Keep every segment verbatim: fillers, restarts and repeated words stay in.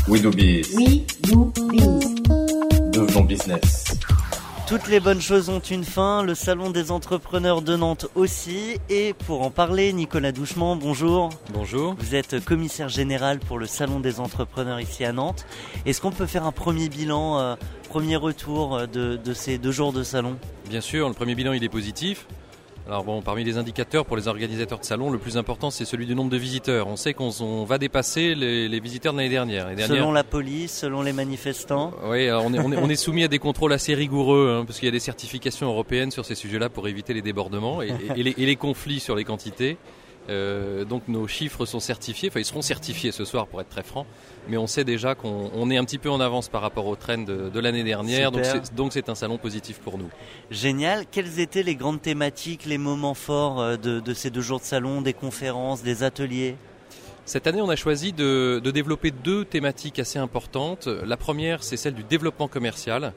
We do biz. We do biz. Devenons business. Toutes les bonnes choses ont une fin, le salon des entrepreneurs de Nantes aussi. Et pour en parler, Nicolas Douchement, bonjour. Bonjour. Vous êtes commissaire général pour le salon des entrepreneurs ici à Nantes. Est-ce qu'on peut faire un premier bilan, euh, premier retour de, de ces deux jours de salon ? Bien sûr, le premier bilan il est positif. Alors bon, parmi les indicateurs pour les organisateurs de salon, le plus important c'est celui du nombre de visiteurs. On sait qu'on on va dépasser les, les visiteurs de l'année dernière. L'année dernière. Selon la police, selon les manifestants. Oui, alors on, est, on, est, on est soumis à des contrôles assez rigoureux, hein, parce qu'il y a des certifications européennes sur ces sujets-là pour éviter les débordements et, et, et, les, et les conflits sur les quantités. Euh, donc nos chiffres sont certifiés, enfin ils seront certifiés ce soir pour être très franc, mais on sait déjà qu'on on est un petit peu en avance par rapport au trend de, de l'année dernière, donc c'est, donc c'est un salon positif pour nous. Génial. Quelles étaient les grandes thématiques, les moments forts de, de ces deux jours de salon, des conférences, des ateliers ? Cette année, on a choisi de, de développer deux thématiques assez importantes. La première, c'est celle du développement commercial.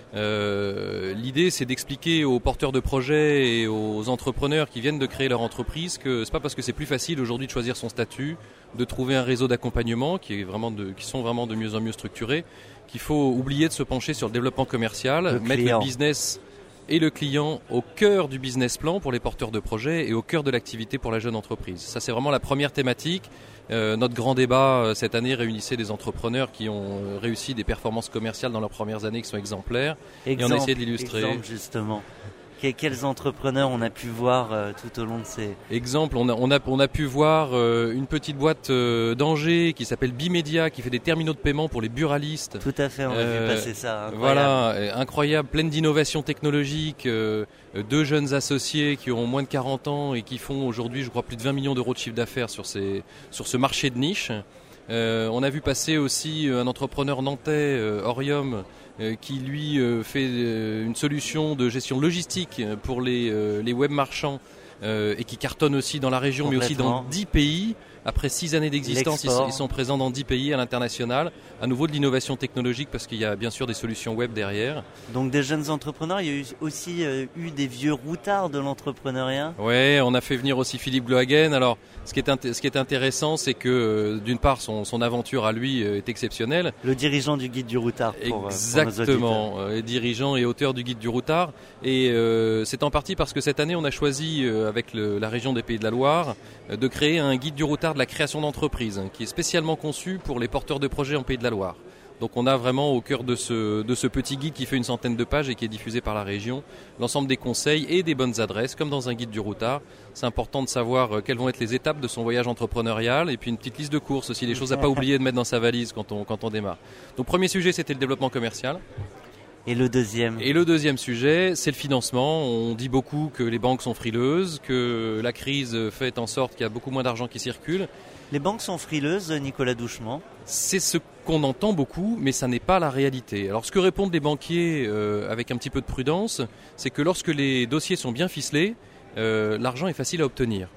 Euh, l'idée c'est d'expliquer aux porteurs de projets et aux entrepreneurs qui viennent de créer leur entreprise que c'est pas parce que c'est plus facile aujourd'hui de choisir son statut, de trouver un réseau d'accompagnement qui est vraiment de, qui sont vraiment de mieux en mieux structurés, qu'il faut oublier de se pencher sur le développement commercial, le mettre client. le business et le client au cœur du business plan pour les porteurs de projets et au cœur de l'activité pour la jeune entreprise. Ça c'est vraiment la première thématique. Euh, notre grand débat euh, cette année réunissait des entrepreneurs qui ont euh, réussi des performances commerciales dans leurs premières années qui sont exemplaires. Exemple, et on a essayé de l'illustrer. Exemple justement. Que, quels entrepreneurs on a pu voir euh, tout au long de ces... Exemple, on a, on a, on a pu voir euh, une petite boîte euh, d'Angers qui s'appelle Bimedia qui fait des terminaux de paiement pour les buralistes. Tout à fait, on a Euh, vu passer ça. Incroyable. Voilà, euh, incroyable, pleine d'innovations technologiques, euh, euh, deux jeunes associés qui ont moins de quarante ans et qui font aujourd'hui, je crois, plus de vingt millions d'euros de chiffre d'affaires sur, ces, sur ce marché de niche. Euh, on a vu passer aussi un entrepreneur nantais, euh, Orium, euh, qui lui euh, fait euh, une solution de gestion logistique pour les, euh, les web marchands euh, et qui cartonne aussi dans la région, mais aussi dans dix pays. Après six années d'existence, ils, ils sont présents dans dix pays à l'international. À nouveau de l'innovation technologique parce qu'il y a bien sûr des solutions web derrière. Donc des jeunes entrepreneurs, il y a eu aussi euh, eu des vieux routards de l'entrepreneuriat. Ouais, on a fait venir aussi Philippe Glohagen. Alors, ce qui est, int- ce qui est intéressant, c'est que euh, d'une part, son, son aventure à lui euh, est exceptionnelle. Le dirigeant du guide du routard. Pour, Exactement, euh, euh, dirigeant et auteur du guide du routard. Et euh, c'est en partie parce que cette année, on a choisi euh, avec le, la région des Pays de la Loire euh, de créer un guide du routard de la création d'entreprise, hein, qui est spécialement conçu pour les porteurs de projets en Pays de la Loire. Donc on a vraiment au cœur de ce, de ce petit guide qui fait une centaine de pages et qui est diffusé par la région, l'ensemble des conseils et des bonnes adresses, comme dans un guide du routard. C'est important de savoir quelles vont être les étapes de son voyage entrepreneurial et puis une petite liste de courses aussi, des choses à pas oublier de mettre dans sa valise quand on, quand on démarre. Donc premier sujet, c'était le développement commercial. Et le deuxième Et le deuxième sujet, c'est le financement. On dit beaucoup que les banques sont frileuses, que la crise fait en sorte qu'il y a beaucoup moins d'argent qui circule. Les banques sont frileuses, Nicolas Douchement ? C'est ce qu'on entend beaucoup, mais ça n'est pas la réalité. Alors ce que répondent les banquiers euh, avec un petit peu de prudence, c'est que lorsque les dossiers sont bien ficelés, euh, l'argent est facile à obtenir.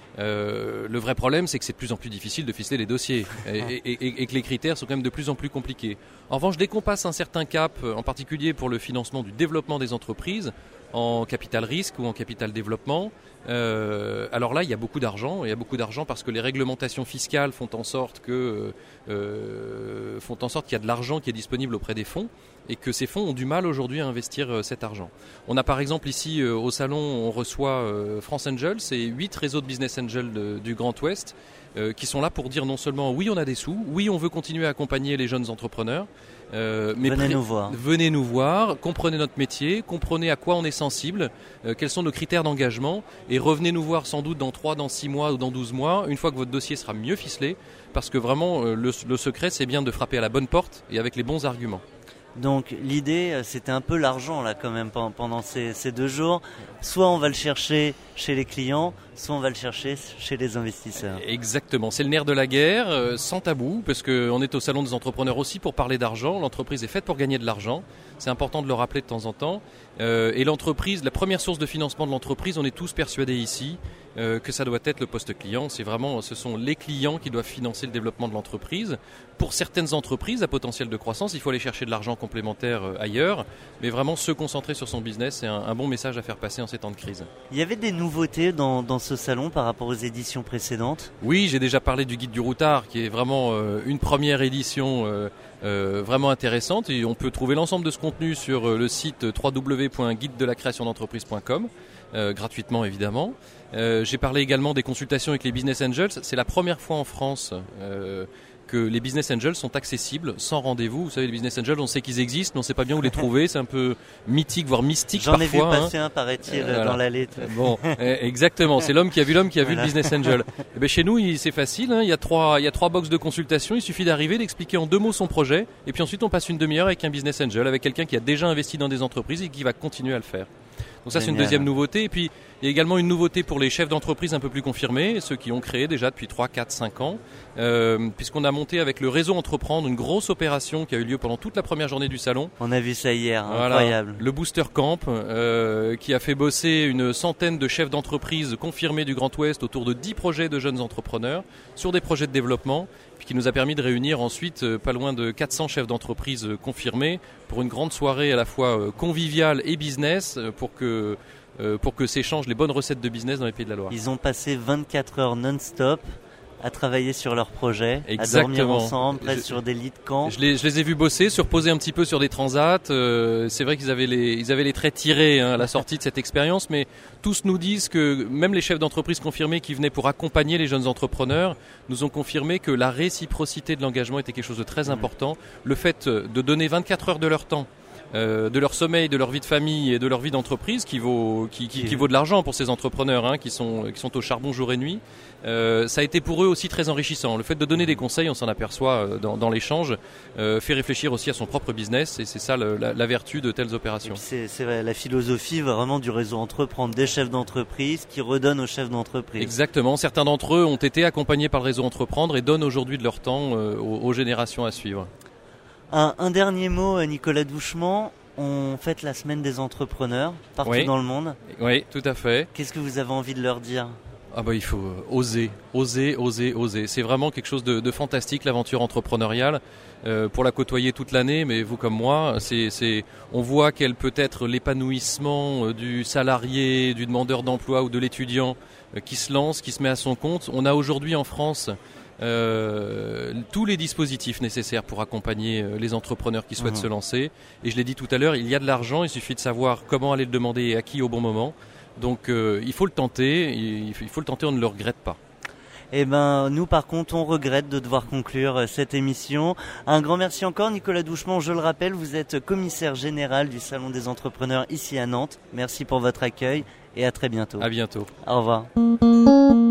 Euh, le vrai problème, c'est que c'est de plus en plus difficile de ficeler les dossiers et, et, et, et que les critères sont quand même de plus en plus compliqués. En revanche, dès qu'on passe un certain cap, en particulier pour le financement du développement des entreprises, en capital risque ou en capital développement, euh, alors là, il y a beaucoup d'argent. Il y a beaucoup d'argent parce que les réglementations fiscales font en sorte que euh, font en sorte qu'il y a de l'argent qui est disponible auprès des fonds et que ces fonds ont du mal aujourd'hui à investir euh, cet argent. On a par exemple ici euh, au salon, on reçoit euh, France Angels, c'est huit réseaux de business angels de, du Grand Ouest euh, qui sont là pour dire non seulement oui on a des sous, oui on veut continuer à accompagner les jeunes entrepreneurs, euh, mais venez pré- nous voir. Venez nous voir, comprenez notre métier, comprenez à quoi on est sensible, euh, quels sont nos critères d'engagement et revenez nous voir sans doute dans trois, dans six mois ou dans douze mois, une fois que votre dossier sera mieux ficelé, parce que vraiment euh, le, le secret c'est bien de frapper à la bonne porte et avec les bons arguments. Donc l'idée, c'était un peu l'argent là quand même pendant ces, ces deux jours. Soit on va le chercher chez les clients, soit on va le chercher chez les investisseurs. Exactement, c'est le nerf de la guerre, euh, sans tabou, parce qu'on est au salon des entrepreneurs aussi pour parler d'argent. L'entreprise est faite pour gagner de l'argent, c'est important de le rappeler de temps en temps. Euh, et l'entreprise, la première source de financement de l'entreprise, on est tous persuadés ici euh, que ça doit être le poste client. C'est vraiment, ce sont les clients qui doivent financer le développement de l'entreprise. Pour certaines entreprises à potentiel de croissance, il faut aller chercher de l'argent complémentaire euh, ailleurs, mais vraiment se concentrer sur son business, c'est un, un bon message à faire passer en ces temps de crise. Il y avait des nouveautés dans, dans ce salon par rapport aux éditions précédentes? Oui, j'ai déjà parlé du guide du routard qui est vraiment euh, une première édition euh, euh, vraiment intéressante et on peut trouver l'ensemble de ce contenu sur euh, le site w w w point guide de la création d'entreprise point com, euh, gratuitement évidemment. Euh, j'ai parlé également des consultations avec les Business Angels. C'est la première fois en France euh, que les Business Angels sont accessibles sans rendez-vous. Vous savez, les Business Angels, on sait qu'ils existent, mais on ne sait pas bien où les trouver. C'est un peu mythique, voire mystique J'en parfois. J'en ai vu passer hein. un, paraît-il, euh, dans l'allée. Bon, exactement. C'est l'homme qui a vu l'homme qui a voilà. vu le Business Angel. Et ben chez nous, il, c'est facile. Hein. Il y a trois, il y a trois box de consultation. Il suffit d'arriver, d'expliquer en deux mots son projet, et puis ensuite on passe une demi-heure avec un Business Angel, avec quelqu'un qui a déjà investi dans des entreprises et qui va continuer à le faire. Donc ça, c'est une deuxième nouveauté. Et puis, il y a également une nouveauté pour les chefs d'entreprise un peu plus confirmés, ceux qui ont créé déjà depuis trois, quatre, cinq ans, euh, puisqu'on a monté avec le réseau Entreprendre une grosse opération qui a eu lieu pendant toute la première journée du salon. On a vu ça hier, voilà, incroyable. Le Booster Camp, euh, qui a fait bosser une centaine de chefs d'entreprise confirmés du Grand Ouest autour de dix projets de jeunes entrepreneurs sur des projets de développement, puis qui nous a permis de réunir ensuite euh, pas loin de quatre cents chefs d'entreprise euh, confirmés pour une grande soirée à la fois euh, conviviale et business euh, pour que euh, pour que s'échangent les bonnes recettes de business dans les Pays de la Loire. Ils ont passé vingt-quatre heures non-stop à travailler sur leur projet, Exactement. à dormir ensemble, presque je, sur des lits de camp. Je les, je les ai vus bosser, se reposer un petit peu sur des transats. Euh, c'est vrai qu'ils avaient les, ils avaient les traits tirés hein, à la sortie de cette expérience, mais tous nous disent que même les chefs d'entreprise confirmés qui venaient pour accompagner les jeunes entrepreneurs nous ont confirmé que la réciprocité de l'engagement était quelque chose de très important. Le fait de donner vingt-quatre heures de leur temps, Euh, de leur sommeil, de leur vie de famille et de leur vie d'entreprise qui vaut, qui, qui, qui vaut de l'argent pour ces entrepreneurs hein, qui, sont, qui sont au charbon jour et nuit. Euh, ça a été pour eux aussi très enrichissant. Le fait de donner des conseils, on s'en aperçoit dans, dans l'échange, euh, fait réfléchir aussi à son propre business et c'est ça le, la, la vertu de telles opérations. C'est, c'est la philosophie vraiment du réseau Entreprendre, des chefs d'entreprise qui redonnent aux chefs d'entreprise. Exactement. Certains d'entre eux ont été accompagnés par le réseau Entreprendre et donnent aujourd'hui de leur temps euh, aux, aux générations à suivre. Un, un dernier mot, Nicolas Douchement. On fête la semaine des entrepreneurs partout oui. dans le monde. Oui, tout à fait. Qu'est-ce que vous avez envie de leur dire ? Ah bah il faut oser, oser, oser, oser. C'est vraiment quelque chose de, de fantastique l'aventure entrepreneuriale. Euh, pour la côtoyer toute l'année, mais vous comme moi, c'est, c'est, on voit quel peut être l'épanouissement du salarié, du demandeur d'emploi ou de l'étudiant euh, qui se lance, qui se met à son compte. On a aujourd'hui en France Euh, tous les dispositifs nécessaires pour accompagner euh, les entrepreneurs qui souhaitent mmh. se lancer. Et je l'ai dit tout à l'heure, il y a de l'argent, il suffit de savoir comment aller le demander et à qui au bon moment. Donc euh, il faut le tenter, il faut, il faut le tenter, on ne le regrette pas. Eh ben, nous par contre, on regrette de devoir conclure cette émission. Un grand merci encore, Nicolas Douchement. Je le rappelle, vous êtes commissaire général du Salon des entrepreneurs ici à Nantes. Merci pour votre accueil et à très bientôt. À bientôt. Au revoir.